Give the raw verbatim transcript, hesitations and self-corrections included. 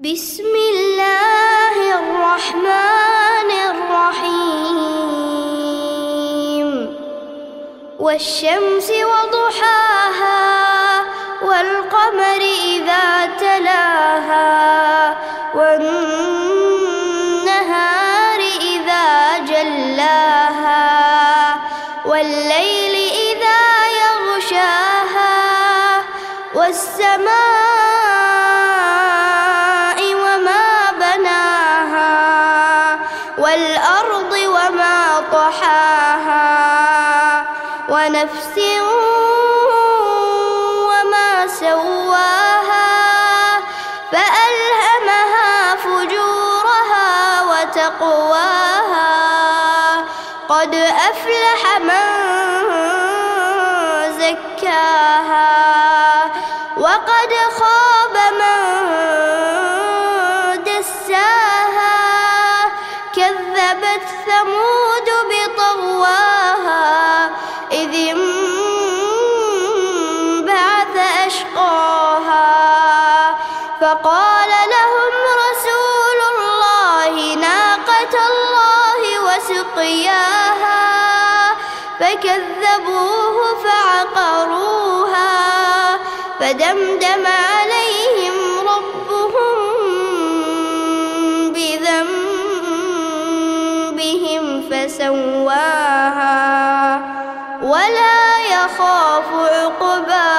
بسم الله الرحمن الرحيم والشمس وضحاها والقمر إذا تلاها والنهار إذا جلاها والليل إذا يغشاها والسماء وما بناها والأرض وما طحاها ونفس وما سواها فألهمها فجورها وتقواها قد أفلح من زكاها وقد خاب من دساها كذبت ثمود بطغواها إذ انبعث أشقاها فقال لهم رسول الله ناقة الله وسقياها فكذبوه فعقروها فدمدم عليهم ربهم بذنبهم فسواها ولا يخاف عقباها.